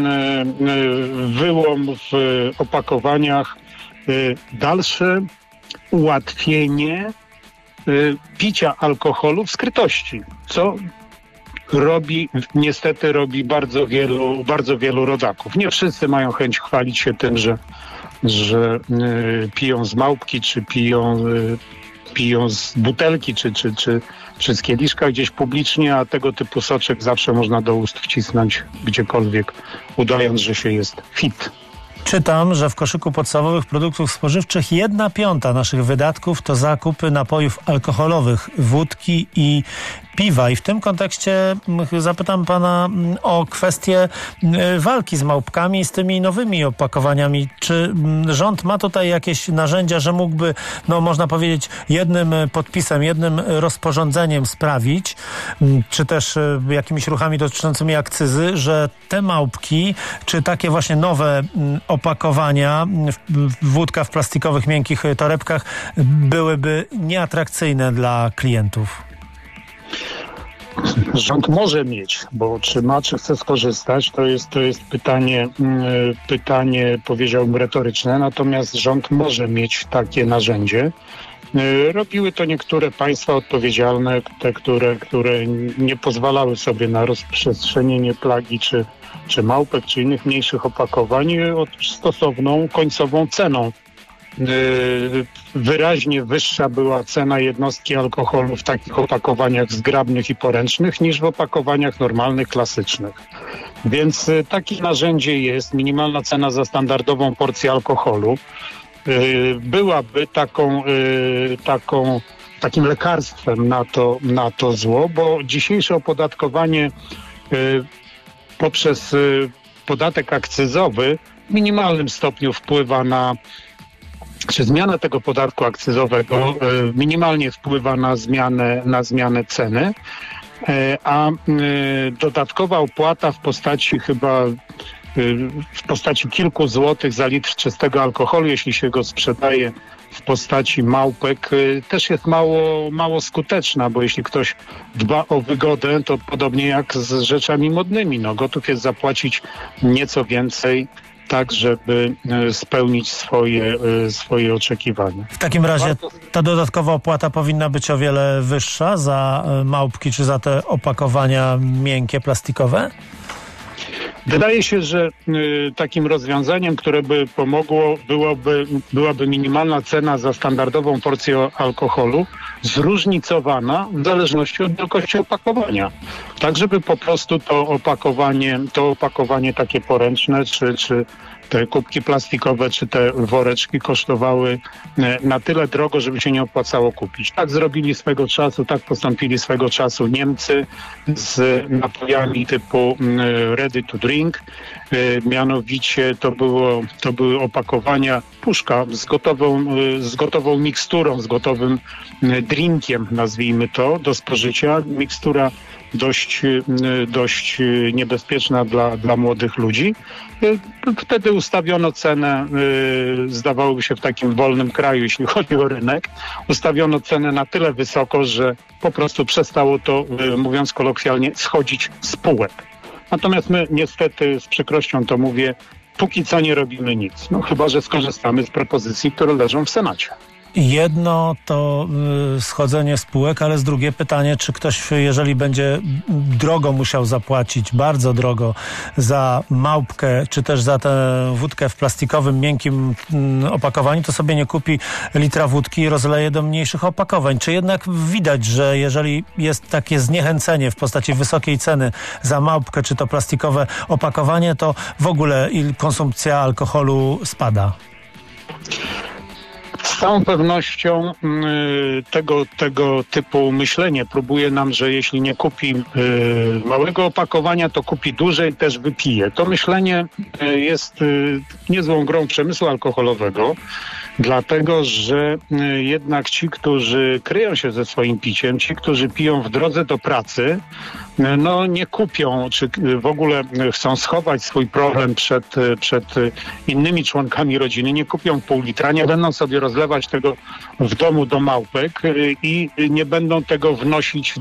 [SPEAKER 14] wyłom w opakowaniach. Dalsze ułatwienie picia alkoholu w skrytości, co niestety robi bardzo wielu rodaków. Nie wszyscy mają chęć chwalić się tym, że piją z małpki, czy piją z butelki, czy z kieliszka gdzieś publicznie, a tego typu soczek zawsze można do ust wcisnąć gdziekolwiek, udając, że się jest fit.
[SPEAKER 3] Czytam, że w koszyku podstawowych produktów spożywczych 1/5 naszych wydatków to zakupy napojów alkoholowych, wódki i piwa. I w tym kontekście zapytam pana o kwestię walki z małpkami i z tymi nowymi opakowaniami. Czy rząd ma tutaj jakieś narzędzia, że mógłby, można powiedzieć, jednym podpisem, jednym rozporządzeniem sprawić, czy też jakimiś ruchami dotyczącymi akcyzy, że te małpki, czy takie właśnie nowe opakowania, wódka w plastikowych, miękkich torebkach, byłyby nieatrakcyjne dla klientów?
[SPEAKER 14] Rząd może mieć, bo czy ma, czy chce skorzystać, to jest pytanie, powiedziałbym, retoryczne, natomiast rząd może mieć takie narzędzie. Robiły to niektóre państwa odpowiedzialne, te, które nie pozwalały sobie na rozprzestrzenienie plagi, czy małpek, czy innych mniejszych opakowań stosowną końcową ceną wyraźnie wyższa była cena jednostki alkoholu w takich opakowaniach zgrabnych i poręcznych niż w opakowaniach normalnych, klasycznych. Więc takie narzędzie jest, minimalna cena za standardową porcję alkoholu. Byłaby takim lekarstwem na to zło, bo dzisiejsze opodatkowanie poprzez podatek akcyzowy w minimalnym stopniu wpływa czy zmiana tego podatku akcyzowego minimalnie wpływa na zmianę ceny, a dodatkowa opłata w postaci kilku złotych za litr czystego alkoholu, jeśli się go sprzedaje w postaci małpek, też jest mało skuteczna, bo jeśli ktoś dba o wygodę, to podobnie jak z rzeczami modnymi, gotów jest zapłacić nieco więcej, tak żeby spełnić swoje oczekiwania.
[SPEAKER 3] W takim razie ta dodatkowa opłata powinna być o wiele wyższa za małpki czy za te opakowania miękkie, plastikowe?
[SPEAKER 14] Wydaje się, że takim rozwiązaniem, które by pomogło, byłaby minimalna cena za standardową porcję alkoholu, zróżnicowana w zależności od wielkości opakowania. Tak, żeby po prostu to opakowanie takie poręczne, czy te kubki plastikowe, czy te woreczki kosztowały na tyle drogo, żeby się nie opłacało kupić. Tak zrobili swego czasu, tak postąpili swego czasu Niemcy z napojami typu ready to drink. Mianowicie to były opakowania, puszka z gotową miksturą, z gotowym drinkiem, nazwijmy to, do spożycia. Mikstura dość niebezpieczna dla młodych ludzi. Wtedy ustawiono cenę, zdawałoby się w takim wolnym kraju, jeśli chodzi o rynek, ustawiono cenę na tyle wysoko, że po prostu przestało to, mówiąc kolokwialnie, schodzić z półek. Natomiast my niestety, z przykrością to mówię, póki co nie robimy nic. Chyba że skorzystamy z propozycji, które leżą w Senacie.
[SPEAKER 3] Jedno to schodzenie spółek, ale z drugie pytanie, czy ktoś, jeżeli będzie drogo musiał zapłacić, bardzo drogo za małpkę, czy też za tę wódkę w plastikowym, miękkim opakowaniu, to sobie nie kupi litra wódki i rozleje do mniejszych opakowań. Czy jednak widać, że jeżeli jest takie zniechęcenie w postaci wysokiej ceny za małpkę, czy to plastikowe opakowanie, to w ogóle konsumpcja alkoholu spada?
[SPEAKER 14] Z całą pewnością tego typu myślenie próbuje nam, że jeśli nie kupi małego opakowania, to kupi duże i też wypije. To myślenie jest niezłą grą przemysłu alkoholowego, dlatego że jednak ci, którzy kryją się ze swoim piciem, ci, którzy piją w drodze do pracy, nie kupią, czy w ogóle chcą schować swój problem przed innymi członkami rodziny, nie kupią pół litra, nie będą sobie rozlewać tego w domu do małpek i nie będą tego wnosić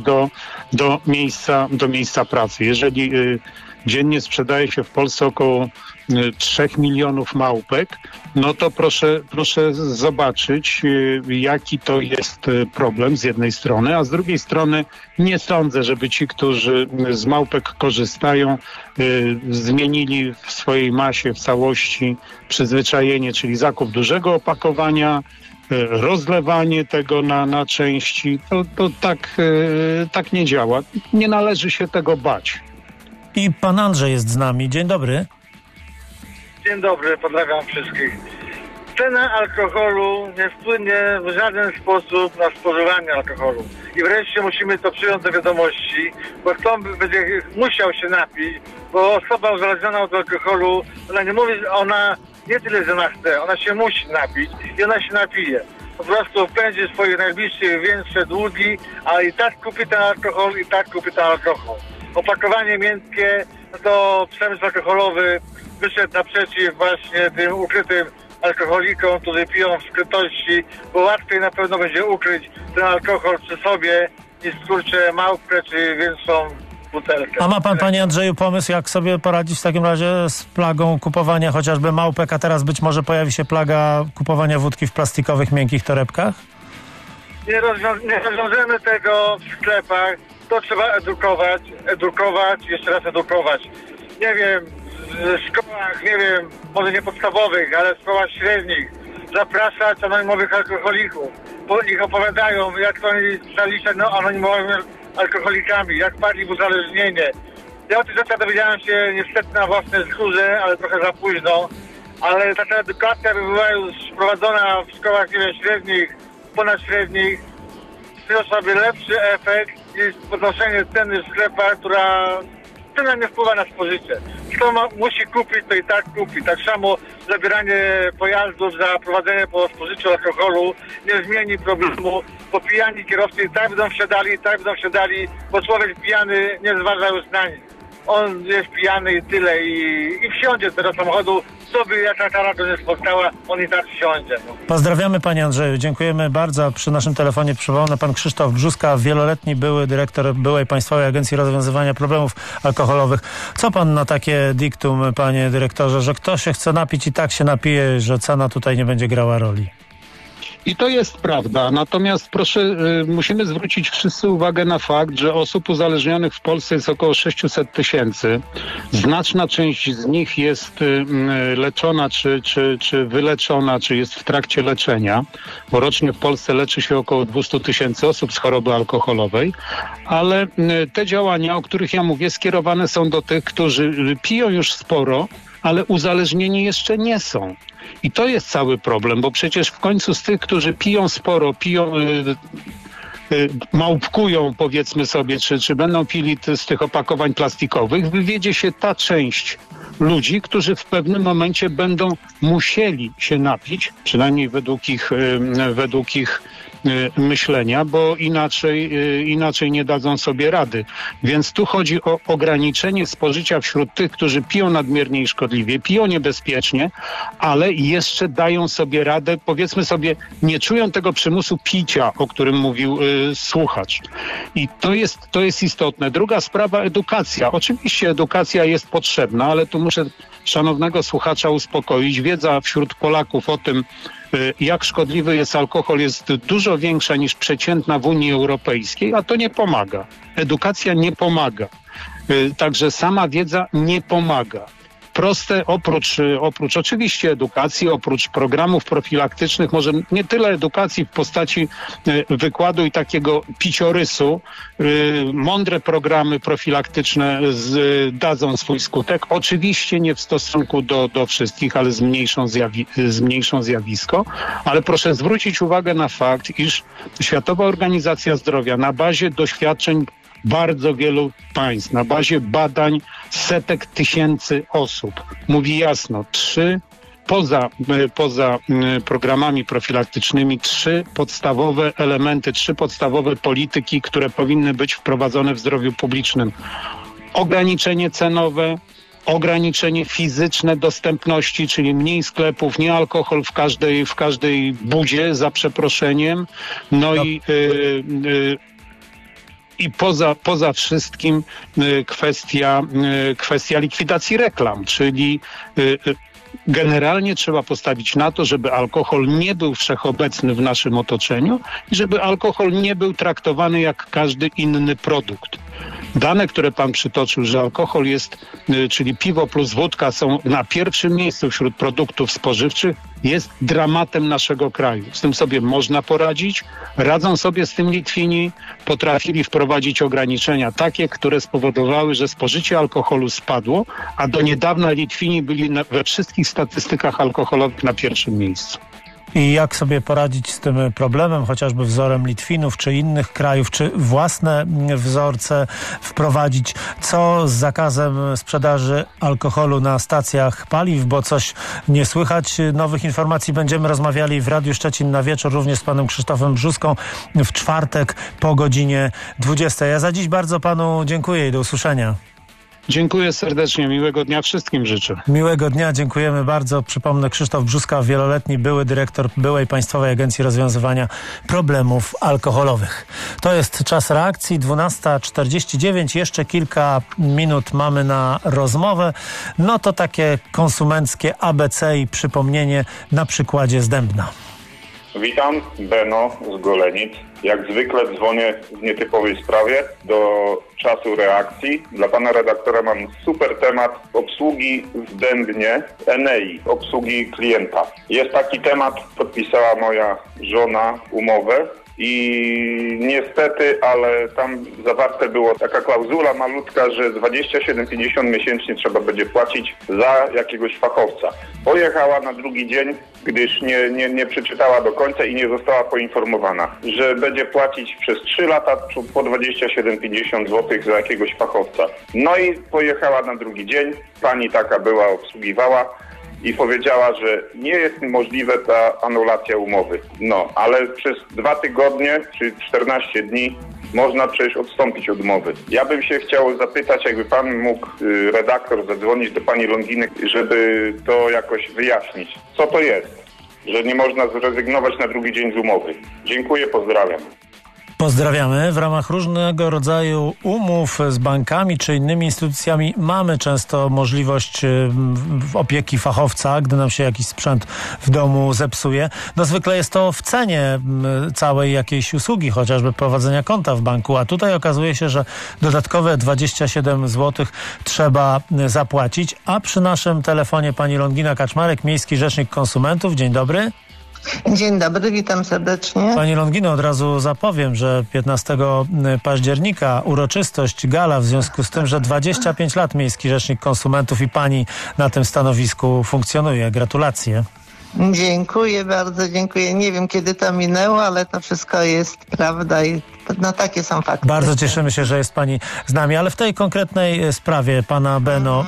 [SPEAKER 14] do miejsca pracy. Jeżeli dziennie sprzedaje się w Polsce około 3 milionów małpek, to proszę zobaczyć, jaki to jest problem z jednej strony, a z drugiej strony nie sądzę, żeby ci, którzy z małpek korzystają, zmienili w swojej masie, w całości przyzwyczajenie, czyli zakup dużego opakowania, rozlewanie tego na części. To tak nie działa. Nie należy się tego bać.
[SPEAKER 3] I pan Andrzej jest z nami. Dzień dobry.
[SPEAKER 15] Dzień dobry, pozdrawiam wszystkich. Cena alkoholu nie wpłynie w żaden sposób na spożywanie alkoholu. I wreszcie musimy to przyjąć do wiadomości, bo kto będzie musiał się napić, bo osoba uzależniona od alkoholu, ona nie tyle, że ona chce, ona się musi napić i ona się napije. Po prostu wpędzi swoje najbliższe większe długi, a i tak kupi ten alkohol, Opakowanie miękkie, to przemysł alkoholowy wyszedł naprzeciw właśnie tym ukrytym alkoholikom, którzy piją w skrytości, bo łatwiej na pewno będzie ukryć ten alkohol przy sobie niż małpkę czy większą butelkę.
[SPEAKER 3] A ma pan, panie Andrzeju, pomysł, jak sobie poradzić w takim razie z plagą kupowania chociażby małpek, a teraz być może pojawi się plaga kupowania wódki w plastikowych, miękkich torebkach?
[SPEAKER 15] Nie rozwiążemy tego w sklepach. To trzeba edukować, jeszcze raz edukować. Nie wiem, w szkołach, może nie podstawowych, ale w szkołach średnich zapraszać anonimowych alkoholików, bo ich opowiadają, jak to oni stali się anonimowymi alkoholikami, jak padli w uzależnienie. Ja o tych rzeczach dowiedziałem się niestety na własnej skórze, ale trochę za późno. Ale taka edukacja by była już prowadzona w szkołach średnich, ponadśrednich. Przyniosłaby lepszy efekt niż podnoszenie ceny w sklepach, która cena nie wpływa na spożycie. Kto musi kupić, to i tak kupi. Tak samo zabieranie pojazdów za prowadzenie po spożyciu alkoholu nie zmieni problemu, bo pijani kierowcy i tak będą wsiadali, bo człowiek pijany nie zważa już na nic. On jest pijany i tyle i wsiądzie z tego samochodu, co by jaka kara go nie spotkała, on i tak wsiądzie. No.
[SPEAKER 3] Pozdrawiamy panie Andrzeju, dziękujemy bardzo. Przy naszym telefonie przypomnę pan Krzysztof Brzuska, wieloletni były dyrektor byłej Państwowej Agencji Rozwiązywania Problemów Alkoholowych. Co pan na takie diktum, panie dyrektorze, że kto się chce napić i tak się napije, że cena tutaj nie będzie grała roli?
[SPEAKER 14] I to jest prawda. Natomiast proszę, musimy zwrócić wszyscy uwagę na fakt, że osób uzależnionych w Polsce jest około 600 000. Znaczna część z nich jest leczona, czy wyleczona, czy jest w trakcie leczenia, bo rocznie w Polsce leczy się około 200 000 osób z choroby alkoholowej, ale te działania, o których ja mówię, skierowane są do tych, którzy piją już sporo, ale uzależnieni jeszcze nie są. I to jest cały problem, bo przecież w końcu z tych, którzy piją sporo, małpkują, powiedzmy sobie, czy będą pili z tych opakowań plastikowych, wywiedzie się ta część ludzi, którzy w pewnym momencie będą musieli się napić, przynajmniej według ich myślenia, bo inaczej nie dadzą sobie rady. Więc tu chodzi o ograniczenie spożycia wśród tych, którzy piją nadmiernie i szkodliwie, piją niebezpiecznie, ale jeszcze dają sobie radę, powiedzmy sobie, nie czują tego przymusu picia, o którym mówił słuchacz. I to jest istotne. Druga sprawa, edukacja. Oczywiście edukacja jest potrzebna, ale tu muszę szanownego słuchacza uspokoić. Wiedza wśród Polaków o tym, jak szkodliwy jest alkohol, jest dużo większa niż przeciętna w Unii Europejskiej, a to nie pomaga. Edukacja nie pomaga. Także sama wiedza nie pomaga. Proste, oprócz oczywiście edukacji, oprócz programów profilaktycznych, może nie tyle edukacji w postaci wykładu i takiego piciorysu, mądre programy profilaktyczne dadzą swój skutek. Oczywiście nie w stosunku do wszystkich, ale zmniejszą zjawisko. Ale proszę zwrócić uwagę na fakt, iż Światowa Organizacja Zdrowia na bazie doświadczeń bardzo wielu państw, na bazie badań setek tysięcy osób mówi jasno, poza programami profilaktycznymi 3 podstawowe elementy, 3 podstawowe polityki, które powinny być wprowadzone w zdrowiu publicznym. Ograniczenie cenowe, ograniczenie fizyczne dostępności, czyli mniej sklepów, nie alkohol w każdej budzie, za przeproszeniem. I poza wszystkim kwestia likwidacji reklam, czyli generalnie trzeba postawić na to, żeby alkohol nie był wszechobecny w naszym otoczeniu i żeby alkohol nie był traktowany jak każdy inny produkt. Dane, które pan przytoczył, że alkohol jest, czyli piwo plus wódka są na pierwszym miejscu wśród produktów spożywczych, jest dramatem naszego kraju. Z tym sobie można poradzić. Radzą sobie z tym Litwini. Potrafili wprowadzić ograniczenia takie, które spowodowały, że spożycie alkoholu spadło, a do niedawna Litwini byli we wszystkich statystykach alkoholowych na pierwszym miejscu.
[SPEAKER 3] I jak sobie poradzić z tym problemem, chociażby wzorem Litwinów czy innych krajów, czy własne wzorce wprowadzić? Co z zakazem sprzedaży alkoholu na stacjach paliw, bo coś nie słychać. Nowych informacji będziemy rozmawiali w Radiu Szczecin na wieczór, również z panem Krzysztofem Brzuską w czwartek po godzinie 20. Ja za dziś bardzo panu dziękuję i do usłyszenia.
[SPEAKER 14] Dziękuję serdecznie. Miłego dnia wszystkim życzę.
[SPEAKER 3] Miłego dnia, dziękujemy bardzo. Przypomnę, Krzysztof Brzuska, wieloletni były dyrektor byłej Państwowej Agencji Rozwiązywania Problemów Alkoholowych. To jest czas reakcji, 12:49. Jeszcze kilka minut mamy na rozmowę. No to takie konsumenckie ABC i przypomnienie na przykładzie z Dębna.
[SPEAKER 16] Witam, Beno z Golenic. Jak zwykle dzwonię w nietypowej sprawie do czasu reakcji. Dla pana redaktora mam super temat obsługi w Dębnie, Enei, obsługi klienta. Jest taki temat, podpisała moja żona umowę i niestety, ale tam zawarte było taka klauzula malutka, że 27,50 miesięcznie trzeba będzie płacić za jakiegoś fachowca. Pojechała na drugi dzień, gdyż nie przeczytała do końca i nie została poinformowana, że będzie płacić przez 3 lata po 27,50 zł za jakiegoś fachowca. No i pojechała na drugi dzień, pani taka była, obsługiwała i powiedziała, że nie jest możliwe ta anulacja umowy. No, ale przez 2 tygodnie czy 14 dni można przecież odstąpić od umowy. Ja bym się chciał zapytać, jakby pan mógł, redaktor, zadzwonić do pani Longiny, żeby to jakoś wyjaśnić. Co to jest, że nie można zrezygnować na drugi dzień z umowy? Dziękuję, pozdrawiam.
[SPEAKER 3] Pozdrawiamy. W ramach różnego rodzaju umów z bankami czy innymi instytucjami mamy często możliwość opieki fachowca, gdy nam się jakiś sprzęt w domu zepsuje. No zwykle jest to w cenie całej jakiejś usługi, chociażby prowadzenia konta w banku, a tutaj okazuje się, że dodatkowe 27 zł trzeba zapłacić, a przy naszym telefonie pani Longina Kaczmarek, Miejski Rzecznik Konsumentów. Dzień dobry.
[SPEAKER 17] Dzień dobry, witam serdecznie.
[SPEAKER 3] Pani Longino, od razu zapowiem, że 15 października uroczystość, gala, w związku z tym, że 25 lat Miejski Rzecznik Konsumentów i pani na tym stanowisku funkcjonuje. Gratulacje.
[SPEAKER 17] Dziękuję bardzo, dziękuję. Nie wiem, kiedy to minęło, ale to wszystko jest prawda i no takie są fakty.
[SPEAKER 3] Bardzo cieszymy się, że jest pani z nami, ale w tej konkretnej sprawie pana Beno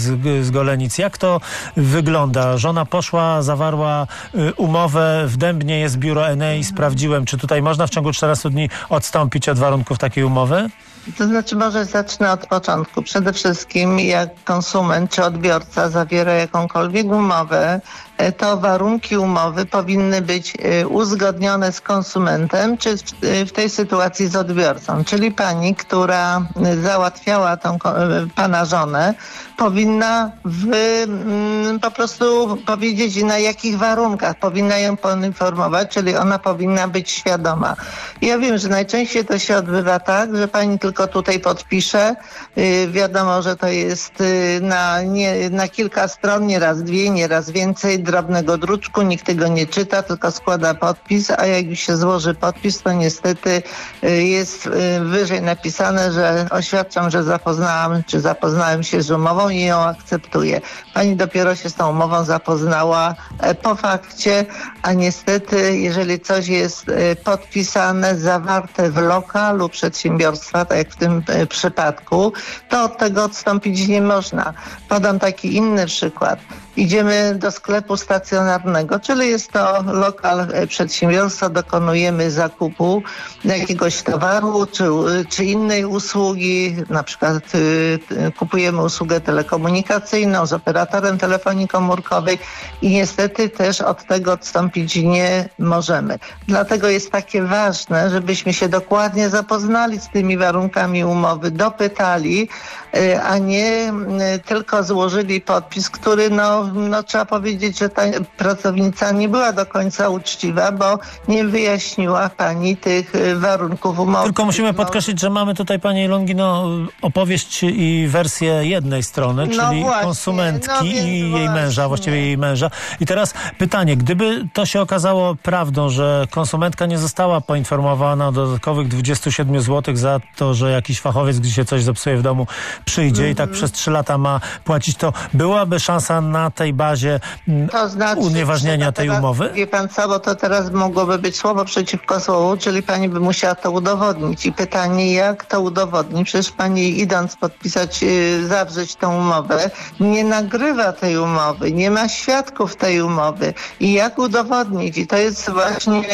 [SPEAKER 3] z Golenic, jak to wygląda? Żona poszła, zawarła umowę, w Dębnie jest biuro Enei, sprawdziłem, czy tutaj można w ciągu 14 dni odstąpić od warunków takiej umowy?
[SPEAKER 17] To znaczy, może zacznę od początku. Przede wszystkim, jak konsument czy odbiorca zawiera jakąkolwiek umowę, to warunki umowy powinny być uzgodnione z konsumentem, czy w tej sytuacji z odbiorcą. Czyli pani, która załatwiała tą pana żonę, powinna po prostu powiedzieć, na jakich warunkach powinna ją poinformować, czyli ona powinna być świadoma. Ja wiem, że najczęściej to się odbywa tak, że pani tylko tutaj podpisze. Wiadomo, że to jest na kilka stron, nieraz 2, nieraz więcej, drobnego druczku, nikt tego nie czyta, tylko składa podpis, a jak już się złoży podpis, to niestety jest wyżej napisane, że oświadczam, że zapoznałem się z umową i ją akceptuję. Pani dopiero się z tą umową zapoznała po fakcie, a niestety, jeżeli coś jest podpisane, zawarte w lokalu przedsiębiorstwa, tak jak w tym przypadku, to od tego odstąpić nie można. Podam taki inny przykład. Idziemy do sklepu stacjonarnego, czyli jest to lokal przedsiębiorstwa, dokonujemy zakupu jakiegoś towaru czy innej usługi, na przykład kupujemy usługę telekomunikacyjną z operatorem telefonii komórkowej i niestety też od tego odstąpić nie możemy. Dlatego jest takie ważne, żebyśmy się dokładnie zapoznali z tymi warunkami umowy, dopytali, a nie tylko złożyli podpis, który trzeba powiedzieć, że ta pracownica nie była do końca uczciwa, bo nie wyjaśniła pani tych warunków umowy.
[SPEAKER 3] Tylko musimy podkreślić, że mamy tutaj, pani Longino, opowieść i wersję jednej strony, czyli właśnie, konsumentki i jej męża, właściwie jej męża. I teraz pytanie, gdyby to się okazało prawdą, że konsumentka nie została poinformowana o dodatkowych 27 zł za to, że jakiś fachowiec, gdzie się coś zepsuje w domu, przyjdzie i tak przez 3 lata ma płacić, to byłaby szansa na tej bazie unieważnienia tej umowy?
[SPEAKER 17] Wie pan co, bo to teraz mogłoby być słowo przeciwko słowu, czyli pani by musiała to udowodnić. I pytanie, jak to udowodni? Przecież pani, idąc podpisać, zawrzeć tą umowę, nie nagrywa tej umowy, nie ma świadków tej umowy. I jak udowodnić? I to jest właśnie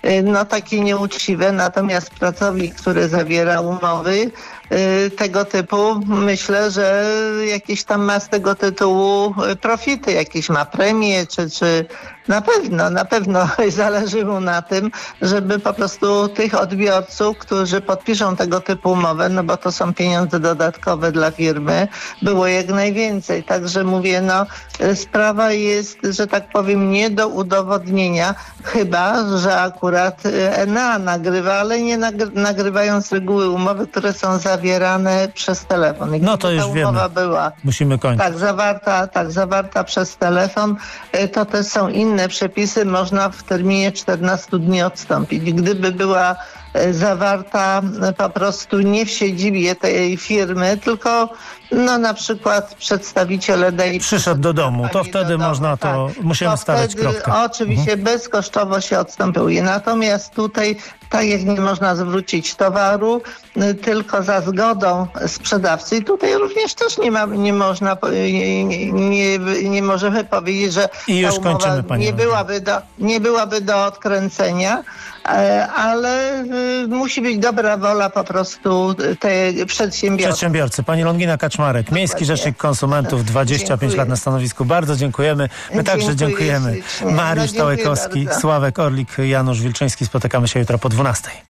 [SPEAKER 17] takie nieuczciwe. Natomiast pracownik, który zawiera umowy tego typu, myślę, że jakieś tam ma z tego tytułu profity, jakieś ma premie, czy Na pewno zależy mu na tym, żeby po prostu tych odbiorców, którzy podpiszą tego typu umowę, no bo to są pieniądze dodatkowe dla firmy, było jak najwięcej. Także mówię, sprawa jest, że tak powiem, nie do udowodnienia, chyba że akurat Enea nagrywa, ale nie nagrywają z reguły umowy, które są zawierane przez telefon. I
[SPEAKER 3] to już wiemy.
[SPEAKER 17] Była
[SPEAKER 3] musimy kończyć.
[SPEAKER 17] Zawarta przez telefon, to też są inne przepisy, można w terminie 14 dni odstąpić. Gdyby była zawarta po prostu nie w siedzibie tej firmy, tylko na przykład przedstawiciel Enei
[SPEAKER 3] przyszedł do domu, to wtedy można musimy stawiać kropkę.
[SPEAKER 17] Oczywiście bezkosztowo się odstępuje. Natomiast tutaj, tak jak nie można zwrócić towaru, tylko za zgodą sprzedawcy. I tutaj również też nie możemy powiedzieć, że
[SPEAKER 3] i już
[SPEAKER 17] ta umowa
[SPEAKER 3] kończymy, pani
[SPEAKER 17] nie byłaby do odkręcenia, ale musi być dobra wola po prostu tej
[SPEAKER 3] przedsiębiorcy. Pani Longina Kaczmarek, Miejski Rzecznik Konsumentów, 25 lat na stanowisku. Bardzo dziękujemy. My także dziękujemy. Mariusz Tałekowski, Sławek Orlik, Janusz Wilczyński. Spotykamy się jutro po 12.